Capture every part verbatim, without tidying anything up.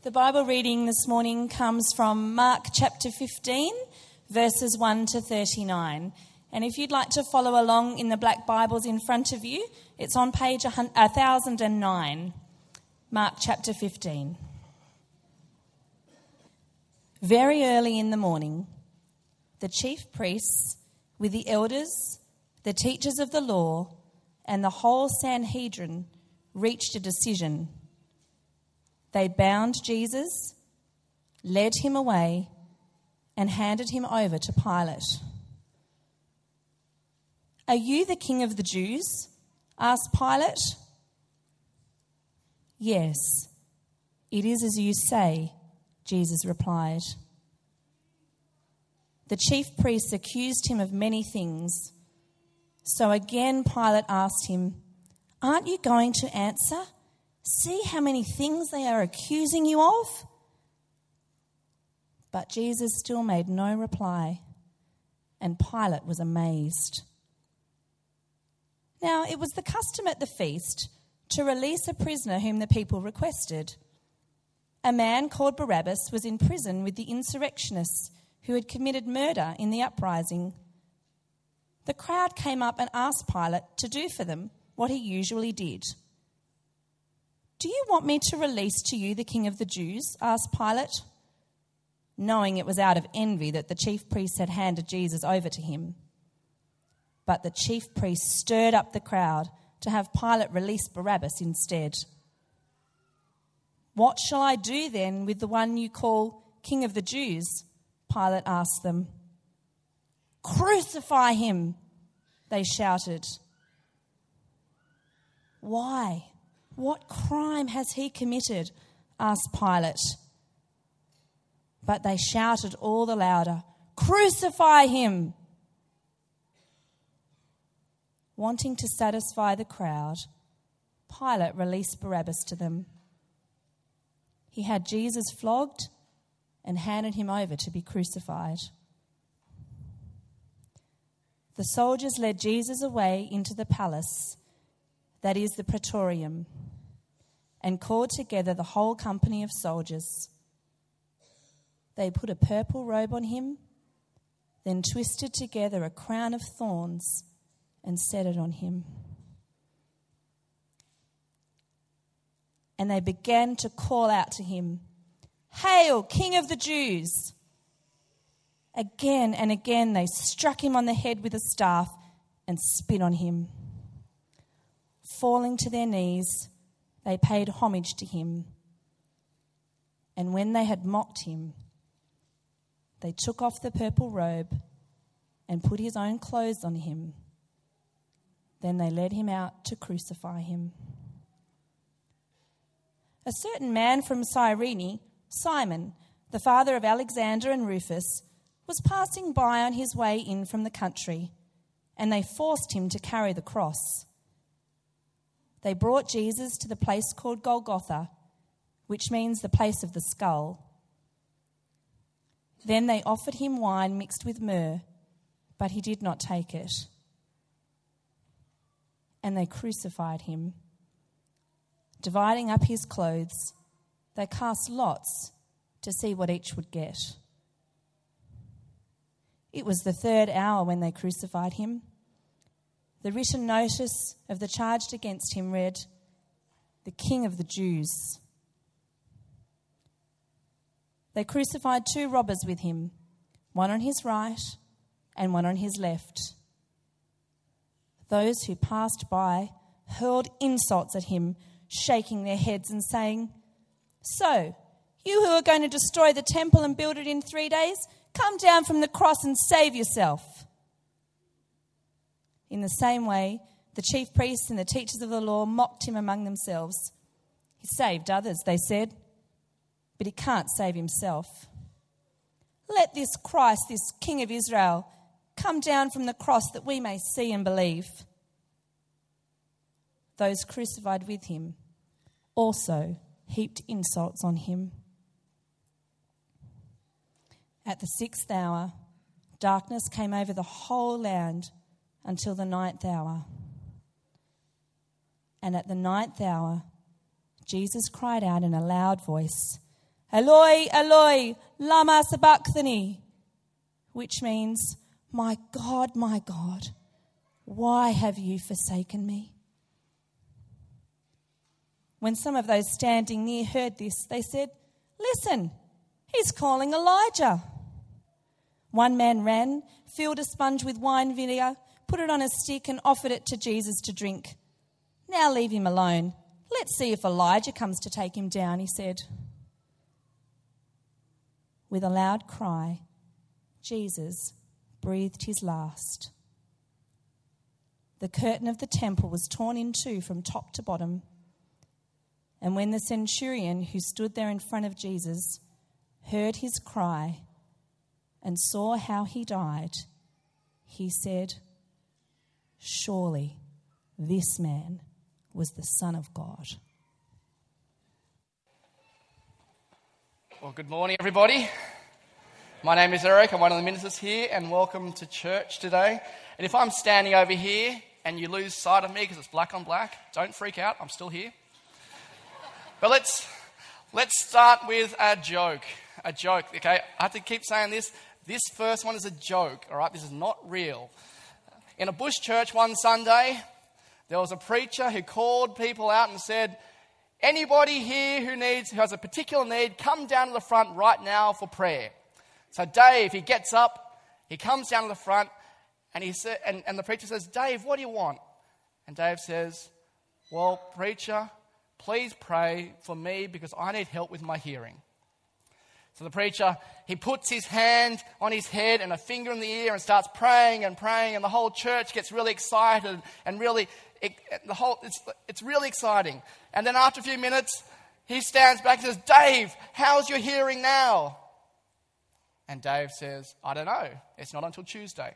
The Bible reading this morning comes from Mark chapter fifteen, verses one to thirty-nine. And if you'd like to follow along in the black Bibles in front of you, it's on page one thousand nine, Mark chapter fifteen. Very early in the morning, the chief priests, with the elders, the teachers of the law, and the whole Sanhedrin, reached a decision. They bound Jesus, led him away, and handed him over to Pilate. "Are you the king of the Jews?" asked Pilate. "Yes, it is as you say," Jesus replied. The chief priests accused him of many things. So again Pilate asked him, "Aren't you going to answer? See how many things they are accusing you of?" But Jesus still made no reply, and Pilate was amazed. Now it was the custom at the feast to release a prisoner whom the people requested. A man called Barabbas was in prison with the insurrectionists who had committed murder in the uprising. The crowd came up and asked Pilate to do for them what he usually did. "Do you want me to release to you the king of the Jews?" asked Pilate, knowing it was out of envy that the chief priests had handed Jesus over to him. But the chief priests stirred up the crowd to have Pilate release Barabbas instead. "What shall I do then with the one you call King of the Jews?" Pilate asked them. "Crucify him," they shouted. "Why? What crime has he committed?" asked Pilate. But they shouted all the louder, "Crucify him!" Wanting to satisfy the crowd, Pilate released Barabbas to them. He had Jesus flogged and handed him over to be crucified. The soldiers led Jesus away into the palace, that is the Praetorium, and called together the whole company of soldiers. They put a purple robe on him, then twisted together a crown of thorns and set it on him. And they began to call out to him, "Hail, King of the Jews!" Again and again they struck him on the head with a staff and spit on him. Falling to their knees, they paid homage to him. And when they had mocked him, they took off the purple robe and put his own clothes on him. Then they led him out to crucify him. A certain man from Cyrene, Simon, the father of Alexander and Rufus, was passing by on his way in from the country, and they forced him to carry the cross. They brought Jesus to the place called Golgotha, which means the place of the skull. Then they offered him wine mixed with myrrh, but he did not take it. And they crucified him. Dividing up his clothes, they cast lots to see what each would get. It was the third hour when they crucified him. The written notice of the charge against him read, "The King of the Jews." They crucified two robbers with him, one on his right and one on his left. Those who passed by hurled insults at him, shaking their heads and saying, "So, you who are going to destroy the temple and build it in three days, come down from the cross and save yourself." In the same way, the chief priests and the teachers of the law mocked him among themselves. "He saved others," they said, "but he can't save himself. Let this Christ, this King of Israel, come down from the cross that we may see and believe." Those crucified with him also heaped insults on him. At the sixth hour, darkness came over the whole land until the ninth hour. And at the ninth hour, Jesus cried out in a loud voice, Eloi, Eloi, lama sabachthani, which means, my God, my God, why have you forsaken me? When some of those standing near heard this, they said, listen, he's calling Elijah. One man ran, filled a sponge with wine vinegar, put it on a stick and offered it to Jesus to drink. Now leave him alone. Let's see if Elijah comes to take him down, he said. With a loud cry, Jesus breathed his last. The curtain of the temple was torn in two from top to bottom. And when the centurion who stood there in front of Jesus heard his cry and saw how he died, he said, surely this man was the Son of God. Well, good morning, everybody. My name is Eric. I'm one of the ministers here, and welcome to church today. And if I'm standing over here and you lose sight of me because it's black on black, don't freak out. I'm still here. But let's let's start with a joke. A joke, okay? I have to keep saying this. This first one is a joke, all right? This is not real. In a bush church one Sunday, there was a preacher who called people out and said, anybody here who needs, who has a particular need, come down to the front right now for prayer. So Dave, he gets up, he comes down to the front, and he sa- and, and the preacher says, Dave, what do you want? And Dave says, well, preacher, please pray for me because I need help with my hearing. So the preacher, he puts his hand on his head and a finger in the ear and starts praying and praying, and the whole church gets really excited and really, it, the whole it's it's really exciting. And then after a few minutes, he stands back and says, Dave, how's your hearing now? And Dave says, I don't know. It's not until Tuesday.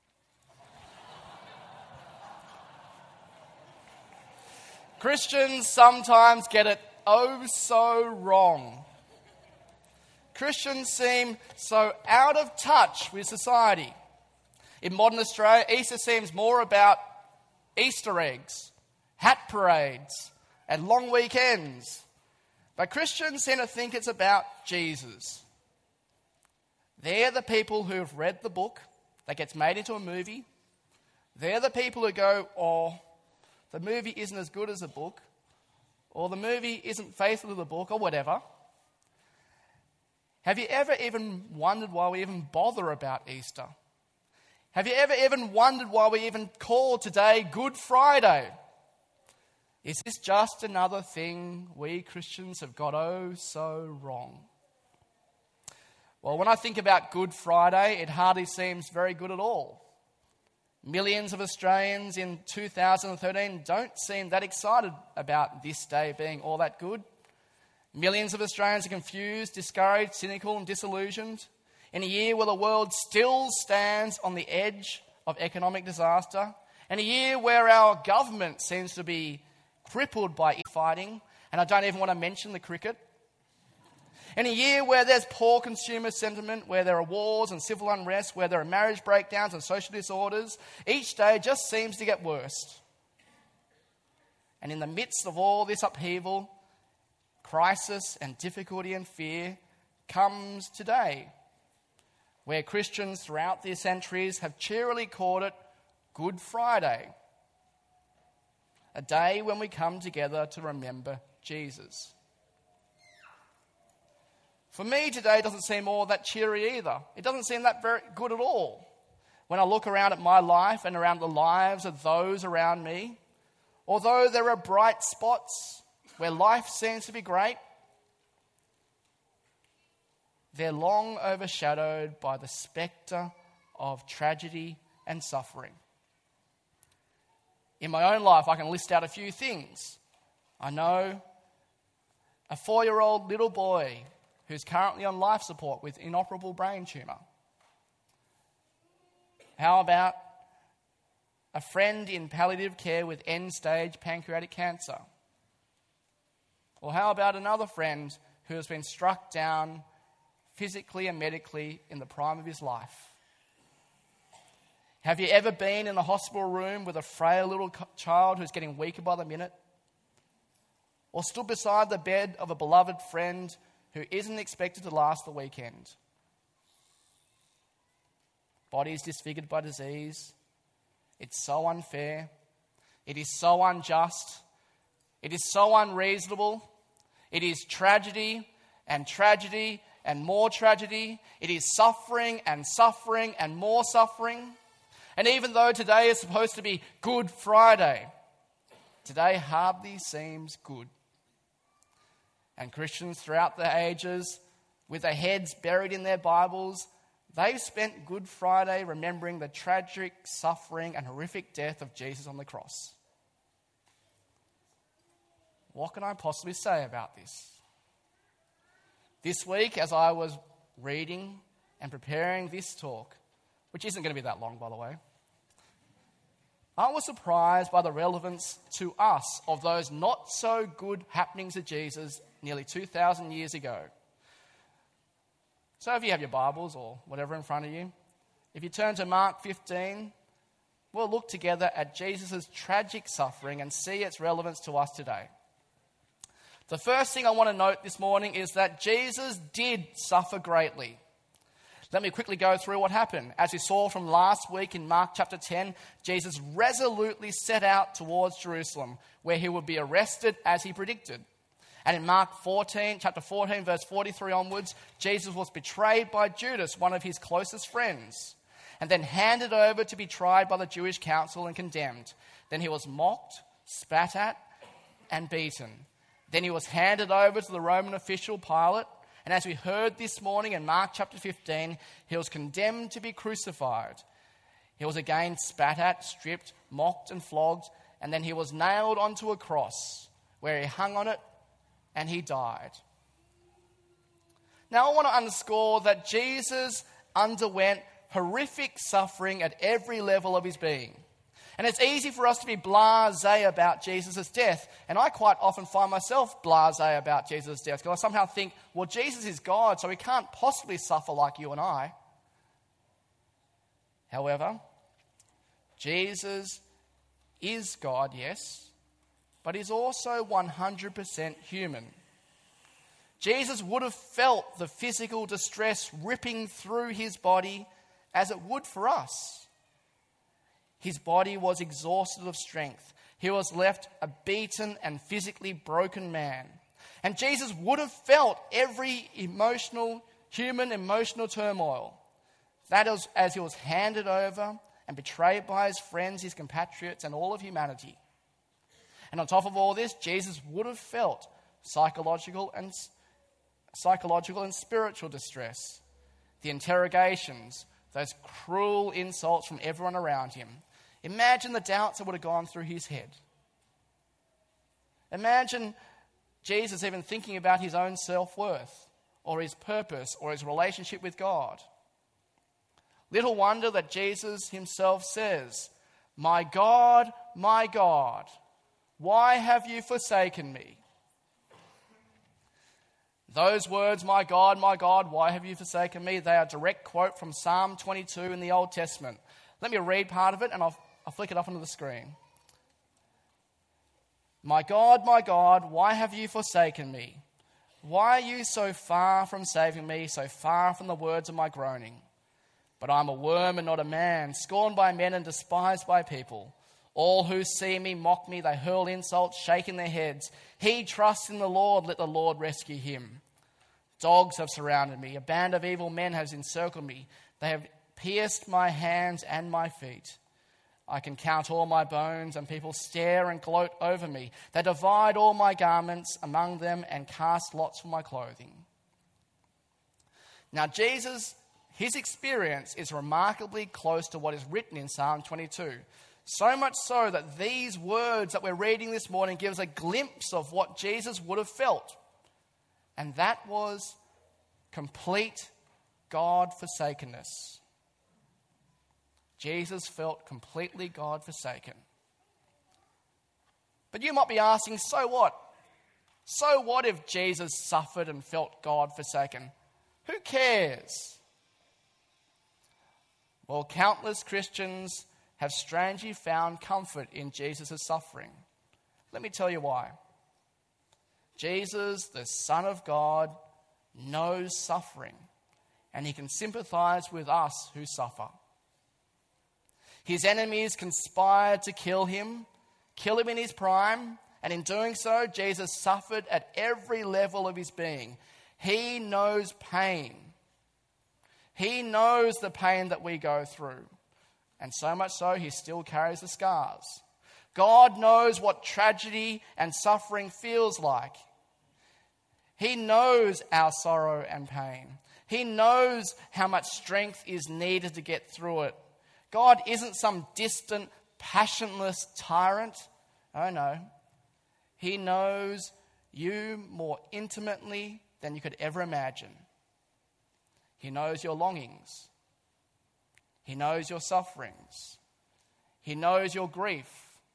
Christians sometimes get it oh so wrong. Christians seem so out of touch with society. In modern Australia, Easter seems more about Easter eggs, hat parades, and long weekends. But Christians seem to think it's about Jesus. They're the people who've read the book that gets made into a movie. They're the people who go, oh, the movie isn't as good as the book, or the movie isn't faithful to the book, or whatever. Have you ever even wondered why we even bother about Easter? Have you ever even wondered why we even call today Good Friday? Is this just another thing we Christians have got oh so wrong? Well, when I think about Good Friday, it hardly seems very good at all. Millions of Australians in two thousand thirteen don't seem that excited about this day being all that good. Millions of Australians are confused, discouraged, cynical and disillusioned. In a year where the world still stands on the edge of economic disaster, in a year where our government seems to be crippled by fighting, and I don't even want to mention the cricket. In a year where there's poor consumer sentiment, where there are wars and civil unrest, where there are marriage breakdowns and social disorders, each day just seems to get worse. And in the midst of all this upheaval, crisis and difficulty and fear comes today, where Christians throughout the centuries have cheerily called it Good Friday, a day when we come together to remember Jesus. For me, today doesn't seem all that cheery either. It doesn't seem that very good at all. When I look around at my life and around the lives of those around me, although there are bright spots where life seems to be great, they're long overshadowed by the spectre of tragedy and suffering. In my own life, I can list out a few things. I know a four-year-old little boy who's currently on life support with inoperable brain tumour. How about a friend in palliative care with end-stage pancreatic cancer? Or how about another friend who has been struck down physically and medically in the prime of his life? Have you ever been in a hospital room with a frail little child who's getting weaker by the minute? Or stood beside the bed of a beloved friend who isn't expected to last the weekend. Bodies disfigured by disease. It's so unfair. It is so unjust. It is so unreasonable. It is tragedy and tragedy and more tragedy. It is suffering and suffering and more suffering. And even though today is supposed to be Good Friday, today hardly seems good. And Christians throughout the ages, with their heads buried in their Bibles, they've spent Good Friday remembering the tragic suffering and horrific death of Jesus on the cross. What can I possibly say about this? This week, as I was reading and preparing this talk, which isn't going to be that long, by the way, I was surprised by the relevance to us of those not so good happenings of Jesus nearly two thousand years ago. So if you have your Bibles or whatever in front of you, if you turn to Mark fifteen, we'll look together at Jesus' tragic suffering and see its relevance to us today. The first thing I want to note this morning is that Jesus did suffer greatly. Let me quickly go through what happened. As we saw from last week in Mark chapter ten, Jesus resolutely set out towards Jerusalem, where he would be arrested as he predicted. And in Mark fourteen, chapter fourteen, verse forty-three onwards, Jesus was betrayed by Judas, one of his closest friends, and then handed over to be tried by the Jewish council and condemned. Then he was mocked, spat at, and beaten. Then he was handed over to the Roman official Pilate. And as we heard this morning in Mark chapter fifteen, he was condemned to be crucified. He was again spat at, stripped, mocked and flogged, and then he was nailed onto a cross where he hung on it and he died. Now I want to underscore that Jesus underwent horrific suffering at every level of his being. And it's easy for us to be blasé about Jesus' death. And I quite often find myself blasé about Jesus' death because I somehow think, well, Jesus is God, so he can't possibly suffer like you and I. However, Jesus is God, yes, but he's also one hundred percent human. Jesus would have felt the physical distress ripping through his body as it would for us. His body was exhausted of strength. He was left a beaten and physically broken man. And Jesus would have felt every emotional, human emotional turmoil. That is as he was handed over and betrayed by his friends, his compatriots, and all of humanity. And on top of all this, Jesus would have felt psychological and psychological and spiritual distress. The interrogations, those cruel insults from everyone around him. Imagine the doubts that would have gone through his head. Imagine Jesus even thinking about his own self-worth or his purpose or his relationship with God. Little wonder that Jesus himself says, "My God, my God, why have you forsaken me?" Those words, "My God, my God, why have you forsaken me?" they are a direct quote from Psalm twenty-two in the Old Testament. Let me read part of it and I'll, I'll flick it up onto the screen. "My God, my God, why have you forsaken me? Why are you so far from saving me, so far from the words of my groaning? But I'm a worm and not a man, scorned by men and despised by people. All who see me mock me, they hurl insults, shaking their heads. He trusts in the Lord, let the Lord rescue him. Dogs have surrounded me, a band of evil men has encircled me. They have pierced my hands and my feet. I can count all my bones, and people stare and gloat over me. They divide all my garments among them and cast lots for my clothing." Now Jesus, his experience is remarkably close to what is written in Psalm twenty-two. So much so that these words that we're reading this morning give us a glimpse of what Jesus would have felt. And that was complete God-forsakenness. Jesus felt completely God-forsaken. But you might be asking, so what? So what if Jesus suffered and felt God-forsaken? Who cares? Well, countless Christians have strangely found comfort in Jesus' suffering. Let me tell you why. Jesus, the Son of God, knows suffering, and he can sympathize with us who suffer. His enemies conspired to kill him, kill him in his prime, and in doing so, Jesus suffered at every level of his being. He knows pain. He knows the pain that we go through, and so much so, he still carries the scars. God knows what tragedy and suffering feels like. He knows our sorrow and pain. He knows how much strength is needed to get through it. God isn't some distant, passionless tyrant. Oh no. He knows you more intimately than you could ever imagine. He knows your longings. He knows your sufferings. He knows your grief.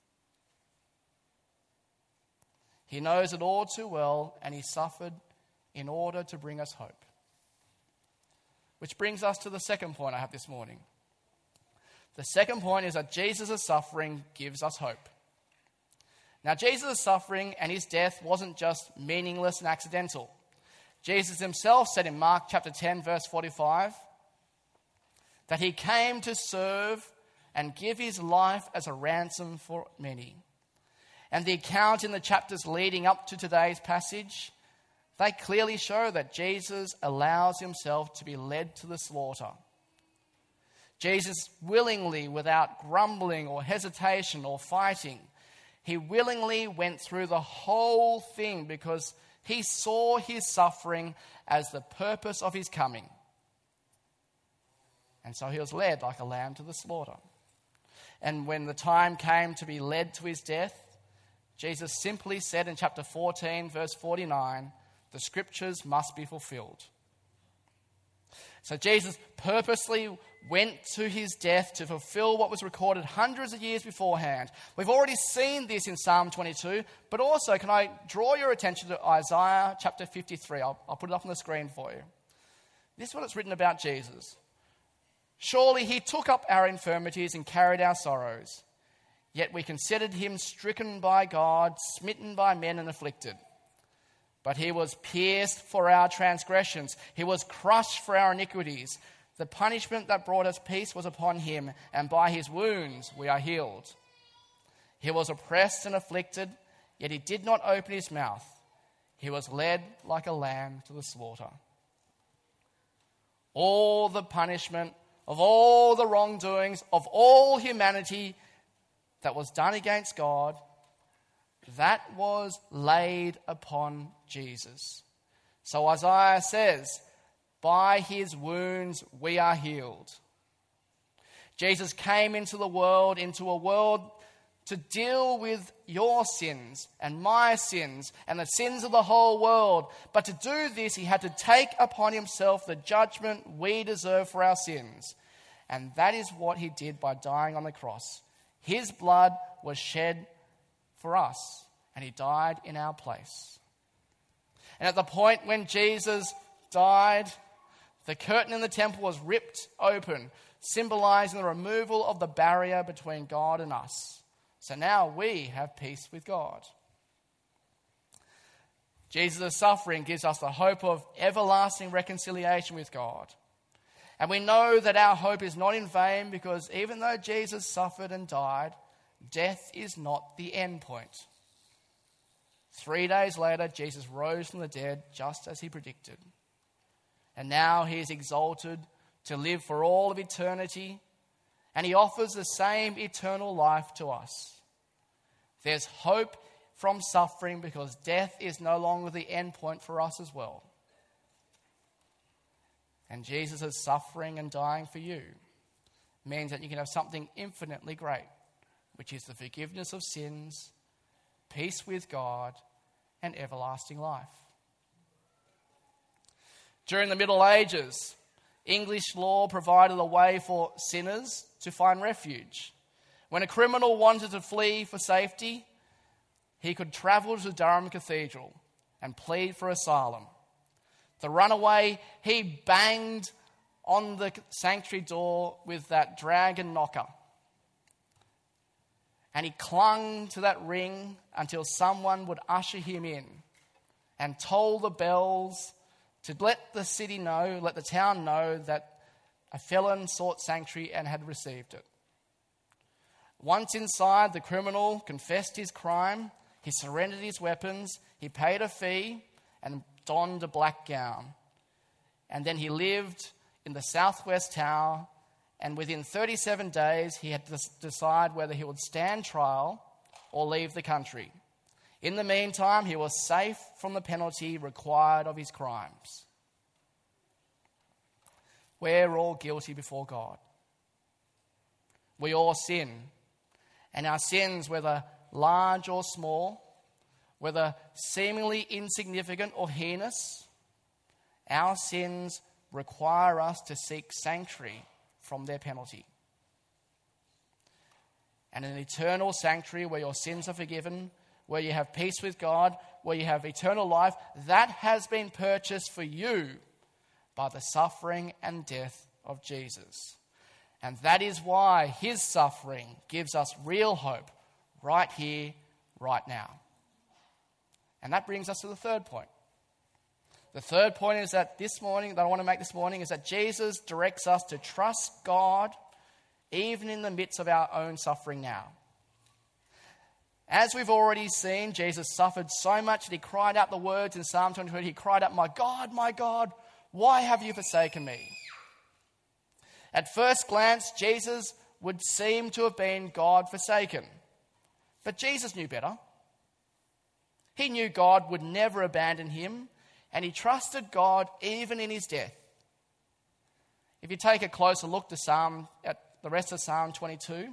He knows it all too well, and he suffered in order to bring us hope. Which brings us to the second point I have this morning. The second point is that Jesus' suffering gives us hope. Now, Jesus' suffering and his death wasn't just meaningless and accidental. Jesus himself said in Mark chapter ten, verse forty-five, that he came to serve and give his life as a ransom for many. And the account in the chapters leading up to today's passage, they clearly show that Jesus allows himself to be led to the slaughter. Jesus willingly, without grumbling or hesitation or fighting, he willingly went through the whole thing because he saw his suffering as the purpose of his coming. And so he was led like a lamb to the slaughter. And when the time came to be led to his death, Jesus simply said in chapter fourteen, verse forty-nine, the scriptures must be fulfilled. So Jesus purposely went to his death to fulfill what was recorded hundreds of years beforehand. We've already seen this in Psalm twenty-two, but also can I draw your attention to Isaiah chapter fifty-three? I'll, I'll put it up on the screen for you. This is what it's written about Jesus. Surely he took up our infirmities and carried our sorrows. Yet we considered him stricken by God, smitten by men and afflicted. But he was pierced for our transgressions. He was crushed for our iniquities. The punishment that brought us peace was upon him, and by his wounds we are healed. He was oppressed and afflicted, yet he did not open his mouth. He was led like a lamb to the slaughter. All the punishment of all the wrongdoings of all humanity that was done against God, that was laid upon Jesus. So Isaiah says, by his wounds we are healed. Jesus came into the world, into a world to deal with your sins and my sins and the sins of the whole world. But to do this, he had to take upon himself the judgment we deserve for our sins. And that is what he did by dying on the cross. His blood was shed for us, and he died in our place. And at the point when Jesus died, the curtain in the temple was ripped open, symbolizing the removal of the barrier between God and us. So now we have peace with God. Jesus' suffering gives us the hope of everlasting reconciliation with God. And we know that our hope is not in vain because even though Jesus suffered and died, death is not the end point. Three days later, Jesus rose from the dead just as he predicted. And now he is exalted to live for all of eternity, and he offers the same eternal life to us. There's hope from suffering because death is no longer the end point for us as well. And Jesus' suffering and dying for you means that you can have something infinitely great, which is the forgiveness of sins, peace with God, and everlasting life. During the Middle Ages, English law provided a way for sinners to find refuge. When a criminal wanted to flee for safety, he could travel to Durham Cathedral and plead for asylum. The runaway, he banged on the sanctuary door with that dragon knocker. And he clung to that ring until someone would usher him in and toll the bells to let the city know, let the town know that a felon sought sanctuary and had received it. Once inside, the criminal confessed his crime, he surrendered his weapons, he paid a fee and donned a black gown. And then he lived in the southwest tower, and within thirty-seven days he had to decide whether he would stand trial or leave the country. In the meantime, he was safe from the penalty required of his crimes. We're all guilty before God. We all sin. And our sins, whether large or small, whether seemingly insignificant or heinous, our sins require us to seek sanctuary from their penalty. And an eternal sanctuary where your sins are forgiven, where you have peace with God, where you have eternal life, that has been purchased for you by the suffering and death of Jesus. And that is why his suffering gives us real hope right here, right now. And that brings us to the third point. The third point is that this morning, that I want to make this morning, is that Jesus directs us to trust God even in the midst of our own suffering now. As we've already seen, Jesus suffered so much that he cried out the words in Psalm twenty-two. He cried out, "My God, my God, why have you forsaken me?" At first glance, Jesus would seem to have been God forsaken. But Jesus knew better. He knew God would never abandon him, and he trusted God even in his death. If you take a closer look to Psalm, at the rest of Psalm twenty-two,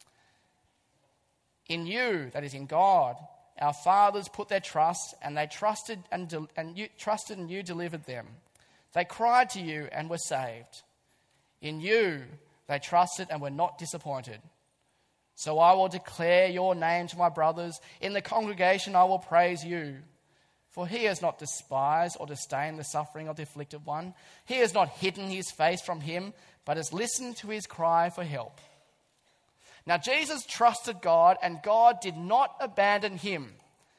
in you, that is in God, our fathers put their trust, and they trusted and, de- and you trusted and you delivered them. They cried to you and were saved. In you they trusted and were not disappointed. So I will declare your name to my brothers. In the congregation I will praise you. For he has not despised or disdained the suffering of the afflicted one. He has not hidden his face from him, but has listened to his cry for help. Now Jesus trusted God, and God did not abandon him.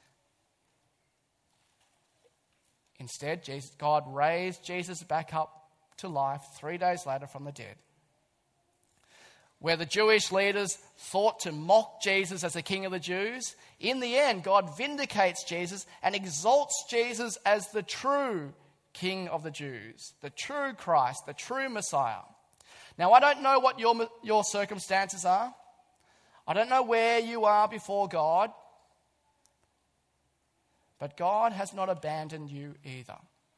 Instead, Jesus, God raised Jesus back up to life three days later from the dead. Where the Jewish leaders thought to mock Jesus as the King of the Jews, in the end, God vindicates Jesus and exalts Jesus as the true King of the Jews, the true Christ, the true Messiah. Now, I don't know what your, your circumstances are. I don't know where you are before God. But God has not abandoned you either.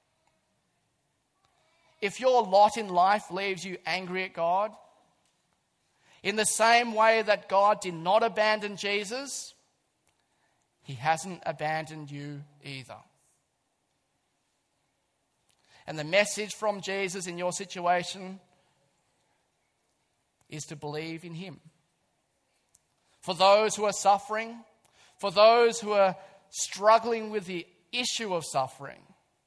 If your lot in life leaves you angry at God, in the same way that God did not abandon Jesus, he hasn't abandoned you either. And the message from Jesus in your situation is to believe in him. For those who are suffering, for those who are struggling with the issue of suffering,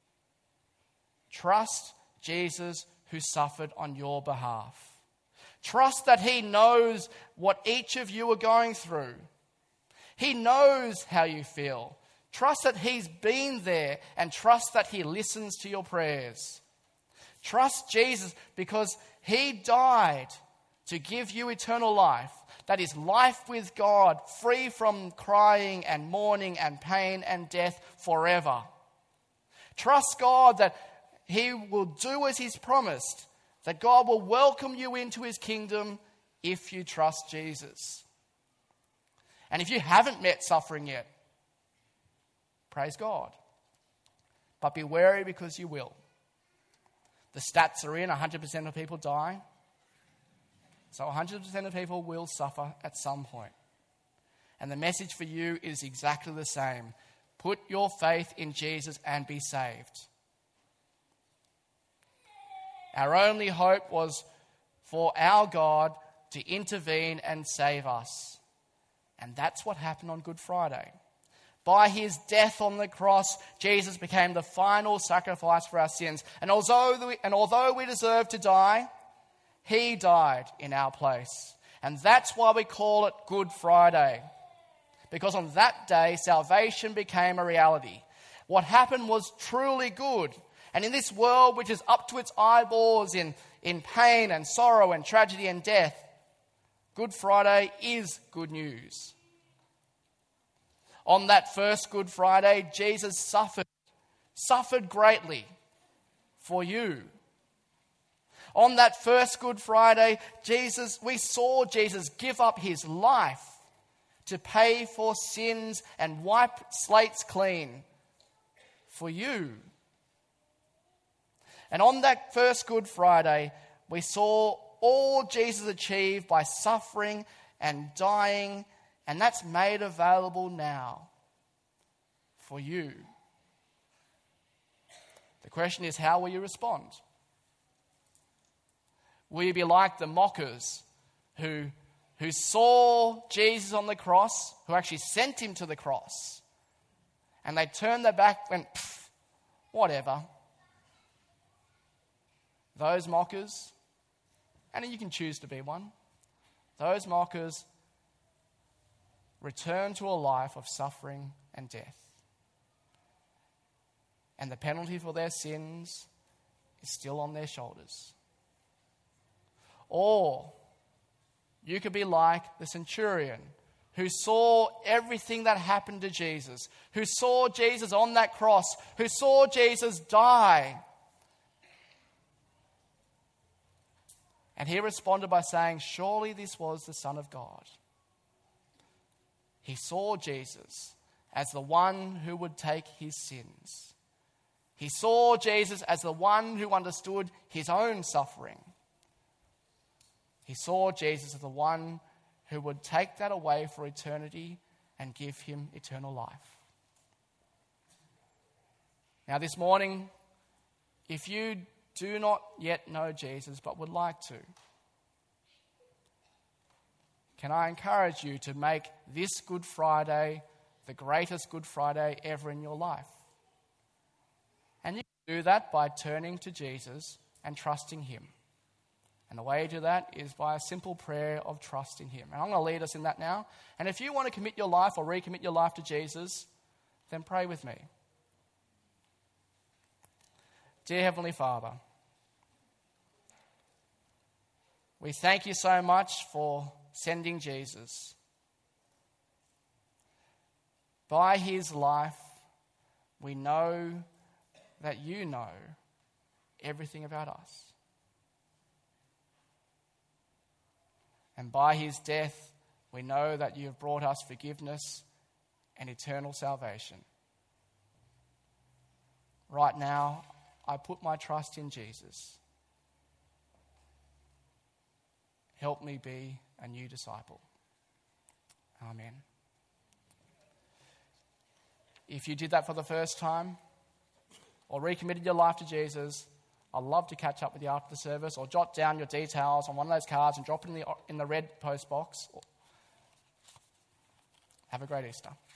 trust Jesus who suffered on your behalf. Trust that he knows what each of you are going through. He knows how you feel. Trust that he's been there, and trust that he listens to your prayers. Trust Jesus because he died to give you eternal life. That is life with God, free from crying and mourning and pain and death forever. Trust God that he will do as he's promised, that God will welcome you into his kingdom if you trust Jesus. And if you haven't met suffering yet, praise God. But be wary because you will. The stats are in, one hundred percent of people die. So one hundred percent of people will suffer at some point. And the message for you is exactly the same. Put your faith in Jesus and be saved. Our only hope was for our God to intervene and save us. And that's what happened on Good Friday. By his death on the cross, Jesus became the final sacrifice for our sins. And although we, and although we deserve to die, he died in our place. And that's why we call it Good Friday. Because on that day, salvation became a reality. What happened was truly good. And in this world which is up to its eyeballs in, in pain and sorrow and tragedy and death, Good Friday is good news. On that first Good Friday, Jesus suffered, suffered greatly for you. On that first Good Friday, Jesus, we saw Jesus give up his life to pay for sins and wipe slates clean for you. And on that first Good Friday, we saw all Jesus achieved by suffering and dying, and that's made available now for you. The question is, how will you respond? Will you be like the mockers who, who saw Jesus on the cross, who actually sent him to the cross, and they turned their back and went, whatever. Those mockers, and you can choose to be one, those mockers return to a life of suffering and death. And the penalty for their sins is still on their shoulders. Or you could be like the centurion who saw everything that happened to Jesus, who saw Jesus on that cross, who saw Jesus die. And he responded by saying, surely this was the Son of God. He saw Jesus as the one who would take his sins. He saw Jesus as the one who understood his own suffering. He saw Jesus as the one who would take that away for eternity and give him eternal life. Now this morning, if you do not yet know Jesus but would like to, can I encourage you to make this Good Friday the greatest Good Friday ever in your life? And you can do that by turning to Jesus and trusting him. And the way you do that is by a simple prayer of trust in him. And I'm going to lead us in that now. And if you want to commit your life or recommit your life to Jesus, then pray with me. Dear Heavenly Father, we thank you so much for sending Jesus. By his life, we know that you know everything about us. And by his death, we know that you have brought us forgiveness and eternal salvation. Right now, I put my trust in Jesus. Help me be a new disciple. Amen. If you did that for the first time or recommitted your life to Jesus, I'd love to catch up with you after the service, or jot down your details on one of those cards and drop it in the, in the red post box. Have a great Easter.